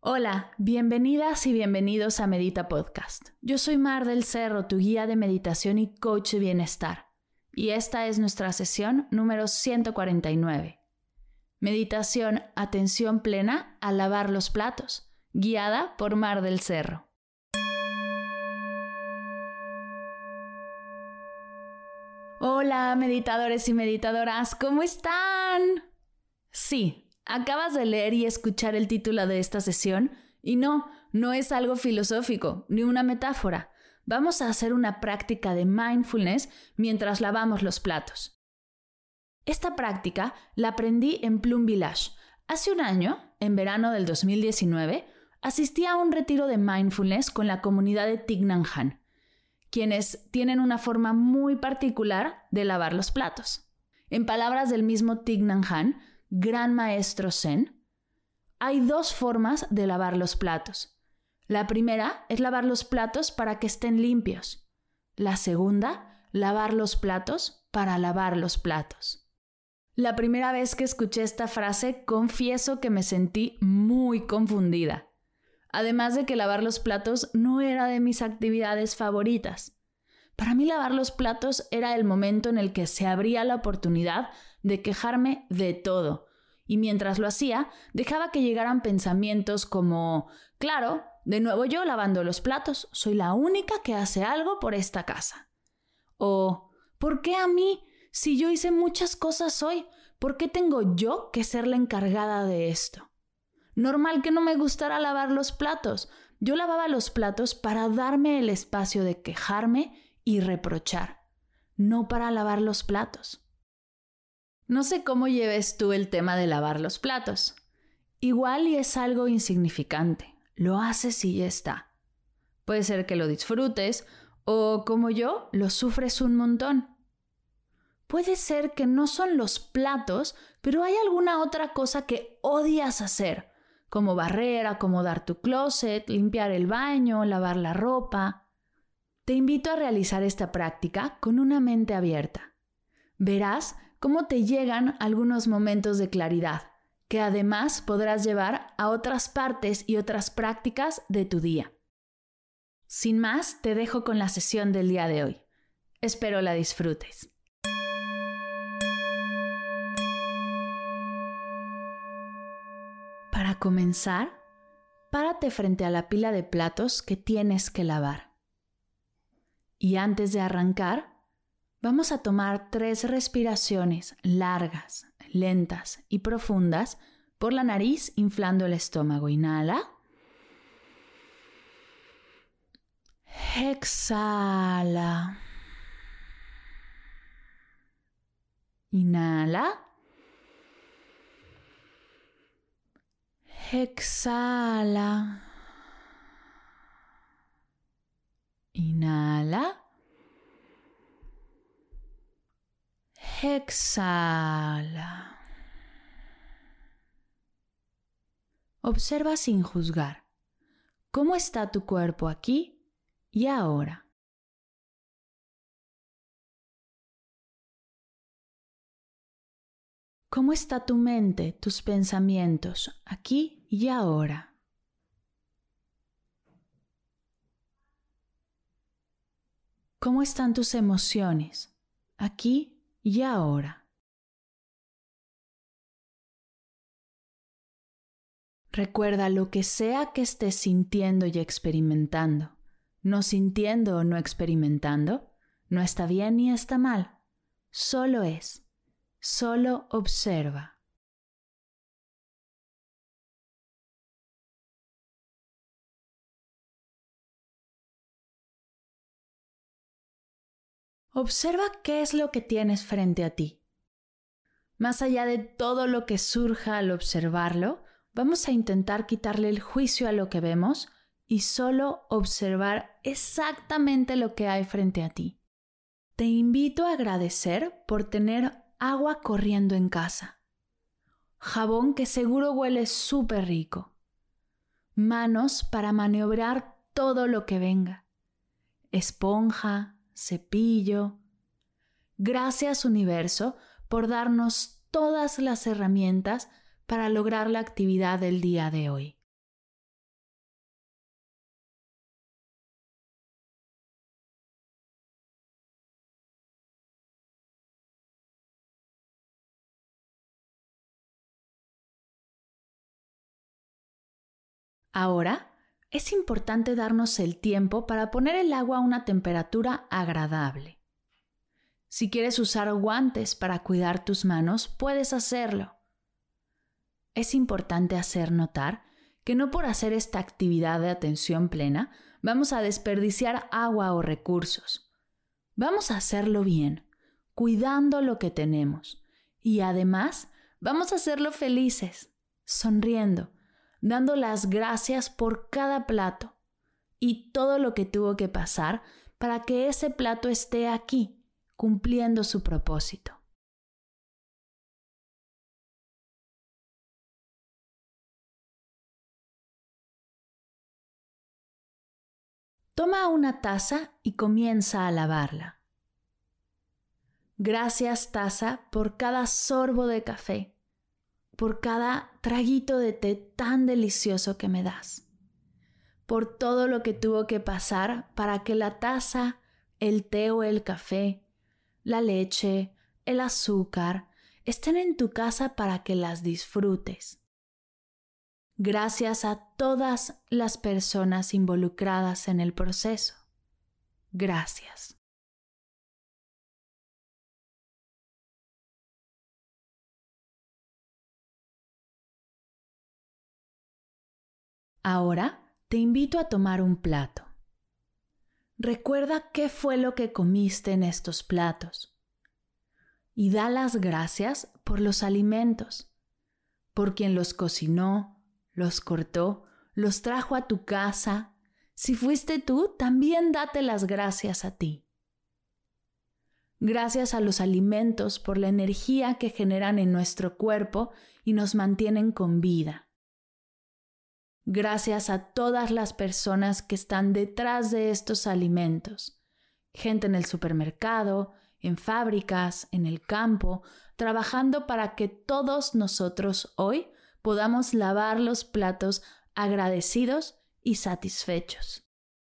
Hola, bienvenidas y bienvenidos a Medita Podcast. Yo soy Mar del Cerro, tu guía de meditación y coach de bienestar. Y esta es nuestra sesión número 149. Meditación, atención plena al lavar los platos, guiada por Mar del Cerro. Hola, meditadores y meditadoras, ¿cómo están? Sí, acabas de leer y escuchar el título de esta sesión y no es algo filosófico ni una metáfora. Vamos a hacer una práctica de mindfulness mientras lavamos los platos. Esta práctica la aprendí en Plum Village. Hace un año, en verano del 2019, asistí a un retiro de mindfulness con la comunidad de Thich Nhat Hanh, quienes tienen una forma muy particular de lavar los platos. En palabras del mismo Thich Nhat Hanh, gran maestro zen, hay dos formas de lavar los platos. La primera es lavar los platos para que estén limpios. La segunda, lavar los platos para lavar los platos. La primera vez que escuché esta frase, confieso que me sentí muy confundida. Además de que lavar los platos no era de mis actividades favoritas. Para mí lavar los platos era el momento en el que se abría la oportunidad de quejarme de todo. Y mientras lo hacía, dejaba que llegaran pensamientos como, claro, de nuevo yo lavando los platos, soy la única que hace algo por esta casa. O, ¿por qué a mí? Si yo hice muchas cosas hoy, ¿por qué tengo yo que ser la encargada de esto? Normal que no me gustara lavar los platos. Yo lavaba los platos para darme el espacio de quejarme y reprochar, no para lavar los platos. No sé cómo lleves tú el tema de lavar los platos. Igual y es algo insignificante. Lo haces y ya está. Puede ser que lo disfrutes o, como yo, lo sufres un montón. Puede ser que no son los platos, pero hay alguna otra cosa que odias hacer, como barrer, acomodar tu closet, limpiar el baño, lavar la ropa. Te invito a realizar esta práctica con una mente abierta. Verás cómo te llegan algunos momentos de claridad, que además podrás llevar a otras partes y otras prácticas de tu día. Sin más, te dejo con la sesión del día de hoy. Espero la disfrutes. Para comenzar, párate frente a la pila de platos que tienes que lavar. Y antes de arrancar, vamos a tomar 3 respiraciones largas, lentas y profundas por la nariz, inflando el estómago. Inhala. Exhala. Inhala. Exhala. Inhala. Exhala. Observa sin juzgar. ¿Cómo está tu cuerpo aquí y ahora? ¿Cómo está tu mente, tus pensamientos aquí y ahora? ¿Cómo están tus emociones aquí y ahora? Recuerda, lo que sea que estés sintiendo y experimentando, no sintiendo o no experimentando, no está bien ni está mal, solo es, solo observa. Observa qué es lo que tienes frente a ti. Más allá de todo lo que surja al observarlo, vamos a intentar quitarle el juicio a lo que vemos y solo observar exactamente lo que hay frente a ti. Te invito a agradecer por tener agua corriendo en casa, jabón que seguro huele súper rico, manos para maniobrar todo lo que venga, esponja, cepillo. Gracias, universo, por darnos todas las herramientas para lograr la actividad del día de hoy. Ahora, es importante darnos el tiempo para poner el agua a una temperatura agradable. Si quieres usar guantes para cuidar tus manos, puedes hacerlo. Es importante hacer notar que no por hacer esta actividad de atención plena vamos a desperdiciar agua o recursos. Vamos a hacerlo bien, cuidando lo que tenemos. Y además, vamos a hacerlo felices, sonriendo, dando las gracias por cada plato y todo lo que tuvo que pasar para que ese plato esté aquí, cumpliendo su propósito. Toma una taza y comienza a lavarla. Gracias, taza, por cada sorbo de café, por cada traguito de té tan delicioso que me das, por todo lo que tuvo que pasar para que la taza, el té o el café, la leche, el azúcar, estén en tu casa para que las disfrutes. Gracias a todas las personas involucradas en el proceso. Gracias. Ahora te invito a tomar un plato. Recuerda qué fue lo que comiste en estos platos y da las gracias por los alimentos, por quien los cocinó, los cortó, los trajo a tu casa. Si fuiste tú, también date las gracias a ti. Gracias a los alimentos por la energía que generan en nuestro cuerpo y nos mantienen con vida. Gracias a todas las personas que están detrás de estos alimentos. Gente en el supermercado, en fábricas, en el campo, trabajando para que todos nosotros hoy podamos lavar los platos agradecidos y satisfechos.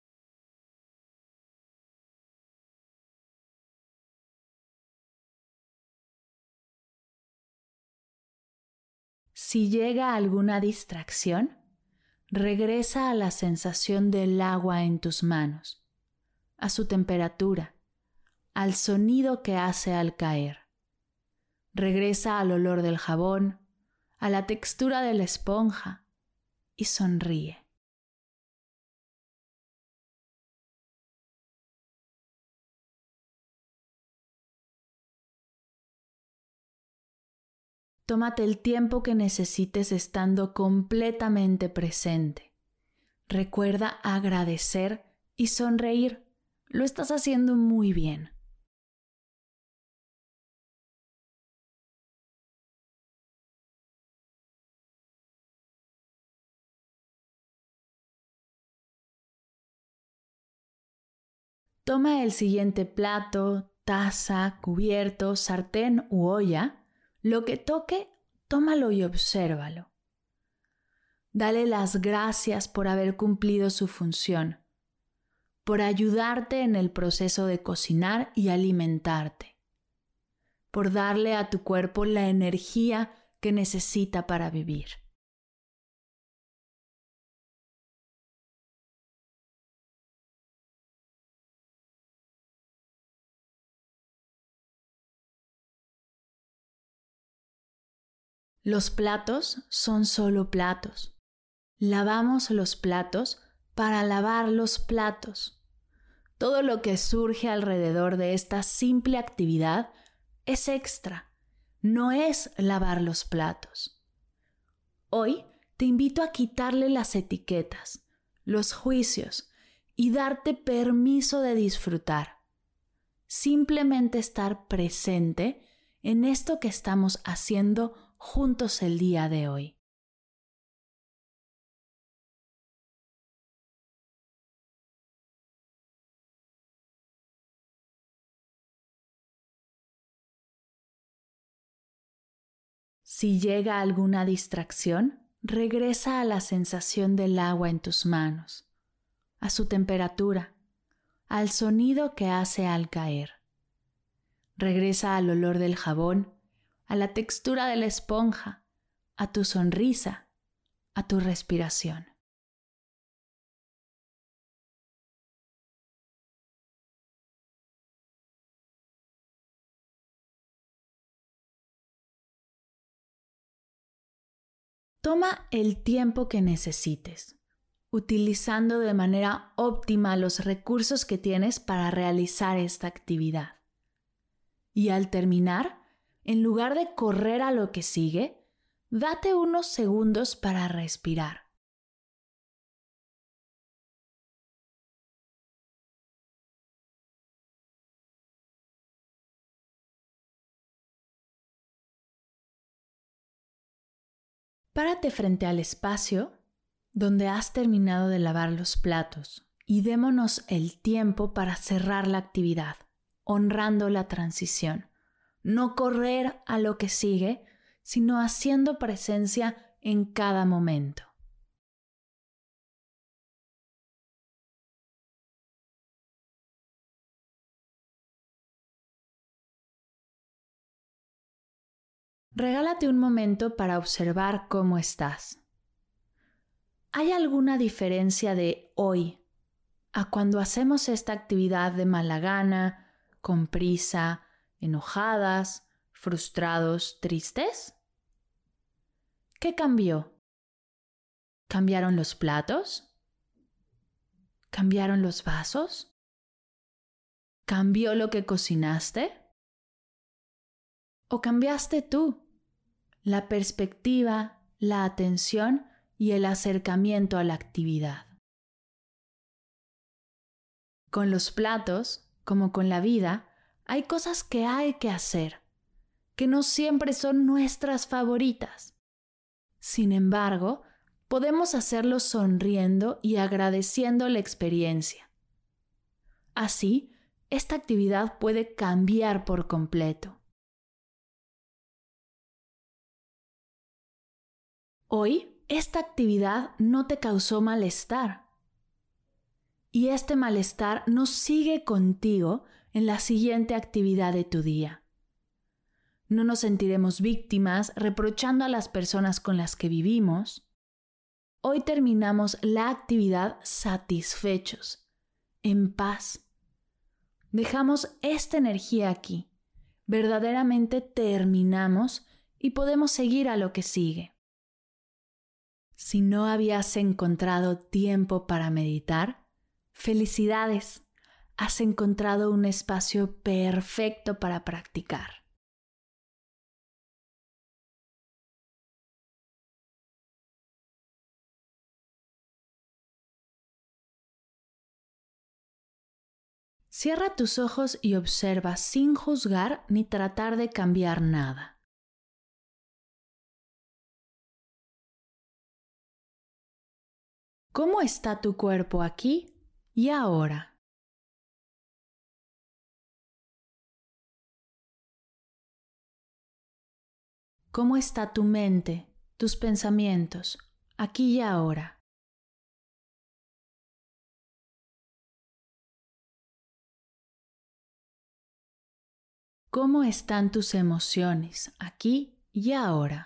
Si llega alguna distracción, regresa a la sensación del agua en tus manos, a su temperatura, al sonido que hace al caer. Regresa al olor del jabón, a la textura de la esponja y sonríe. Tómate el tiempo que necesites estando completamente presente. Recuerda agradecer y sonreír. Lo estás haciendo muy bien. Toma el siguiente plato, taza, cubierto, sartén u olla. Lo que toque, tómalo y obsérvalo. Dale las gracias por haber cumplido su función, por ayudarte en el proceso de cocinar y alimentarte, por darle a tu cuerpo la energía que necesita para vivir. Los platos son solo platos. Lavamos los platos para lavar los platos. Todo lo que surge alrededor de esta simple actividad es extra, no es lavar los platos. Hoy te invito a quitarle las etiquetas, los juicios y darte permiso de disfrutar. Simplemente estar presente en esto que estamos haciendo juntos el día de hoy. Si llega alguna distracción, regresa a la sensación del agua en tus manos, a su temperatura, al sonido que hace al caer. Regresa al olor del jabón, a la textura de la esponja, a tu sonrisa, a tu respiración. Toma el tiempo que necesites, utilizando de manera óptima los recursos que tienes para realizar esta actividad. Y al terminar, en lugar de correr a lo que sigue, date unos segundos para respirar. Párate frente al espacio donde has terminado de lavar los platos y démonos el tiempo para cerrar la actividad, honrando la transición. No correr a lo que sigue, sino haciendo presencia en cada momento. Regálate un momento para observar cómo estás. ¿Hay alguna diferencia de hoy a cuando hacemos esta actividad de mala gana, con prisa, enojadas, frustrados, tristes? ¿Qué cambió? ¿Cambiaron los platos? ¿Cambiaron los vasos? ¿Cambió lo que cocinaste? ¿O cambiaste tú? La perspectiva, la atención y el acercamiento a la actividad. Con los platos, como con la vida, hay cosas que hay que hacer, que no siempre son nuestras favoritas. Sin embargo, podemos hacerlo sonriendo y agradeciendo la experiencia. Así, esta actividad puede cambiar por completo. Hoy, esta actividad no te causó malestar. Y este malestar no sigue contigo en la siguiente actividad de tu día. No nos sentiremos víctimas reprochando a las personas con las que vivimos. Hoy terminamos la actividad satisfechos, en paz. Dejamos esta energía aquí. Verdaderamente terminamos y podemos seguir a lo que sigue. Si no habías encontrado tiempo para meditar, ¡felicidades! Has encontrado un espacio perfecto para practicar. Cierra tus ojos y observa sin juzgar ni tratar de cambiar nada. ¿Cómo está tu cuerpo aquí y ahora? ¿Cómo está tu mente, tus pensamientos, aquí y ahora? ¿Cómo están tus emociones, aquí y ahora?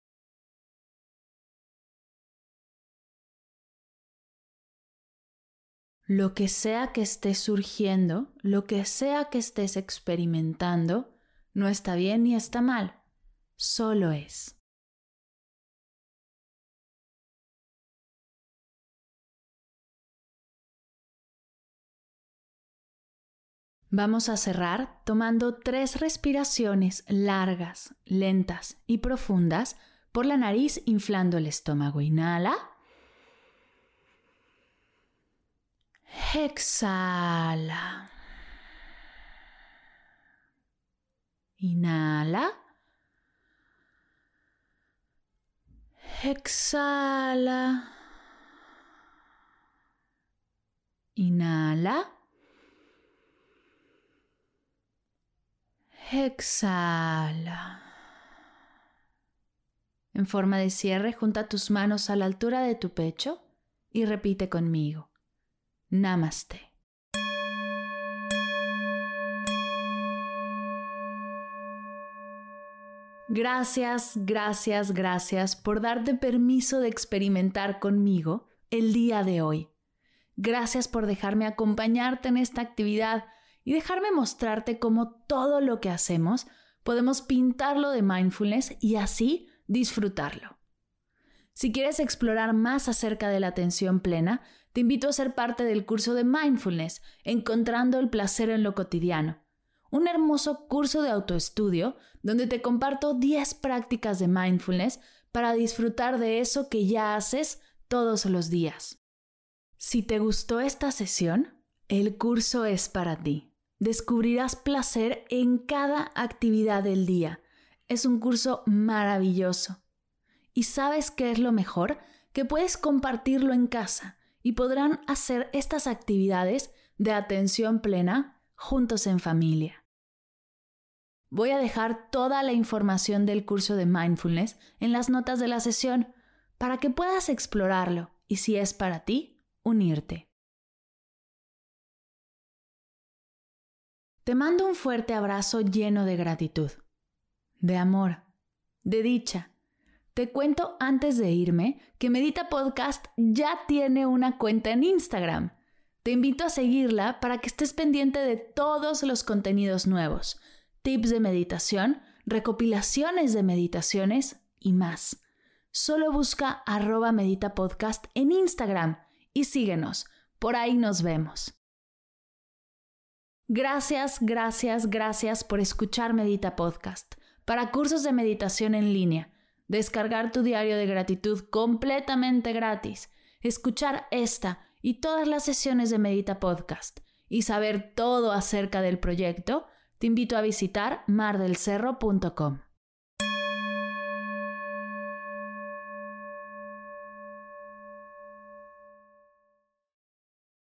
Lo que sea que estés surgiendo, lo que sea que estés experimentando, no está bien ni está mal, solo es. Vamos a cerrar tomando 3 respiraciones largas, lentas y profundas por la nariz, inflando el estómago. Inhala. Exhala. Inhala. Exhala. Inhala. Exhala. En forma de cierre, junta tus manos a la altura de tu pecho y repite conmigo. Namaste. Gracias por darte permiso de experimentar conmigo el día de hoy. Gracias por dejarme acompañarte en esta actividad y dejarme mostrarte cómo todo lo que hacemos podemos pintarlo de mindfulness y así disfrutarlo. Si quieres explorar más acerca de la atención plena, te invito a ser parte del curso de Mindfulness, Encontrando el placer en lo cotidiano. Un hermoso curso de autoestudio donde te comparto 10 prácticas de mindfulness para disfrutar de eso que ya haces todos los días. Si te gustó esta sesión, el curso es para ti. Descubrirás placer en cada actividad del día. Es un curso maravilloso. ¿Y sabes qué es lo mejor? Que puedes compartirlo en casa y podrán hacer estas actividades de atención plena juntos en familia. Voy a dejar toda la información del curso de Mindfulness en las notas de la sesión para que puedas explorarlo y, si es para ti, unirte. Te mando un fuerte abrazo lleno de gratitud, de amor, de dicha. Te cuento antes de irme que Medita Podcast ya tiene una cuenta en Instagram. Te invito a seguirla para que estés pendiente de todos los contenidos nuevos, tips de meditación, recopilaciones de meditaciones y más. Solo busca @meditapodcast en Instagram y síguenos. Por ahí nos vemos. Gracias por escuchar Medita Podcast. Para cursos de meditación en línea, descargar tu diario de gratitud completamente gratis, escuchar esta y todas las sesiones de Medita Podcast y saber todo acerca del proyecto, te invito a visitar mardelcerro.com.